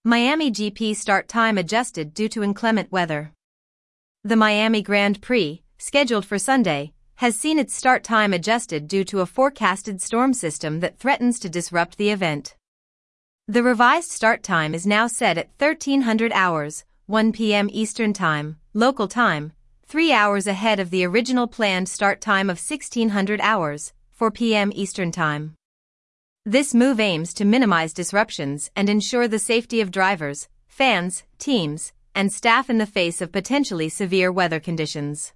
Miami GP start time adjusted due to inclement weather. The Miami Grand Prix, scheduled for Sunday, has seen its start time adjusted due to a forecasted storm system that threatens to disrupt the event. The revised start time is now set at 1300 hours, 1 p.m. Eastern Time, local time, 3 hours ahead of the original planned start time of 1600 hours, 4 p.m. Eastern Time. This move aims to minimize disruptions and ensure the safety of drivers, fans, teams, and staff in the face of potentially severe weather conditions.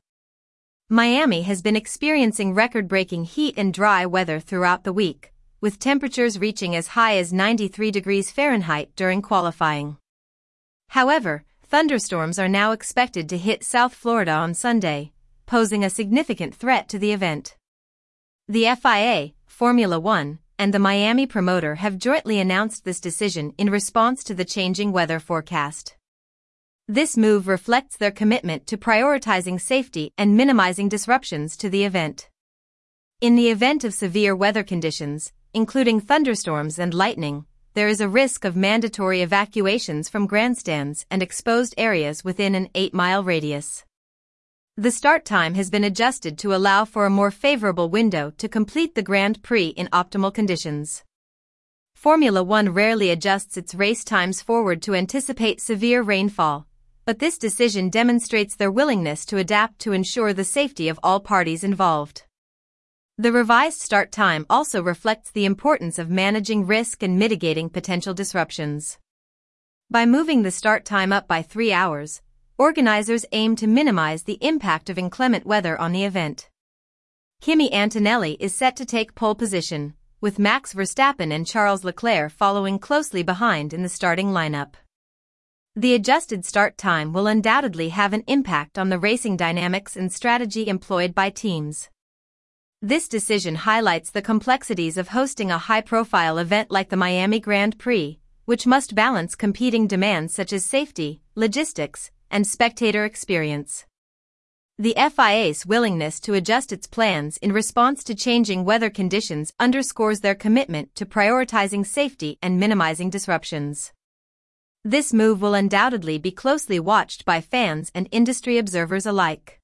Miami has been experiencing record-breaking heat and dry weather throughout the week, with temperatures reaching as high as 93 degrees Fahrenheit during qualifying. However, thunderstorms are now expected to hit South Florida on Sunday, posing a significant threat to the event. The FIA, Formula One, and the Miami promoter have jointly announced this decision in response to the changing weather forecast. This move reflects their commitment to prioritizing safety and minimizing disruptions to the event. In the event of severe weather conditions, including thunderstorms and lightning, there is a risk of mandatory evacuations from grandstands and exposed areas within an 8-mile radius. The start time has been adjusted to allow for a more favorable window to complete the Grand Prix in optimal conditions. Formula One rarely adjusts its race times forward to anticipate severe rainfall, but this decision demonstrates their willingness to adapt to ensure the safety of all parties involved. The revised start time also reflects the importance of managing risk and mitigating potential disruptions. By moving the start time up by 3 hours, organizers aim to minimize the impact of inclement weather on the event. Kimi Antonelli is set to take pole position, with Max Verstappen and Charles Leclerc following closely behind in the starting lineup. The adjusted start time will undoubtedly have an impact on the racing dynamics and strategy employed by teams. This decision highlights the complexities of hosting a high-profile event like the Miami Grand Prix, which must balance competing demands such as safety, logistics, and spectator experience. The FIA's willingness to adjust its plans in response to changing weather conditions underscores their commitment to prioritizing safety and minimizing disruptions. This move will undoubtedly be closely watched by fans and industry observers alike.